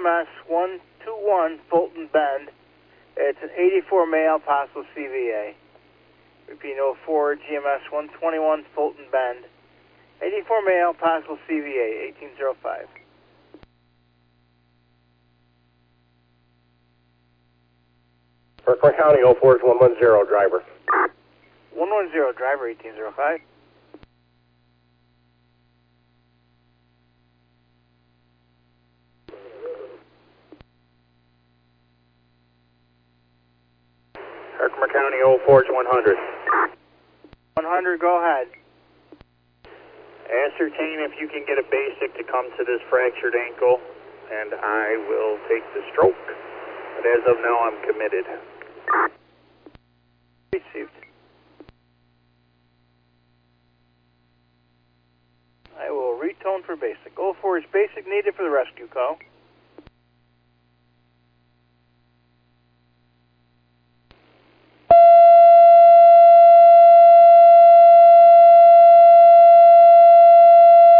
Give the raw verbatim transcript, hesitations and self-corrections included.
M S one two one Fulton Bend. It's an eighty-four male, possible C V A. Repeat, oh four G M S one twenty-one Fulton Bend. eighty-four male, possible C V A, eighteen oh five. Herkimer County, oh four is one one zero, driver. one one zero, driver, eighteen oh five. Herkimer County, oh four is one hundred. one hundred, go ahead. Ascertain if you can get a basic to come to this fractured ankle, and I will take the stroke. But as of now, I'm committed. Received. I will retone for basic. oh four is basic needed for the rescue call.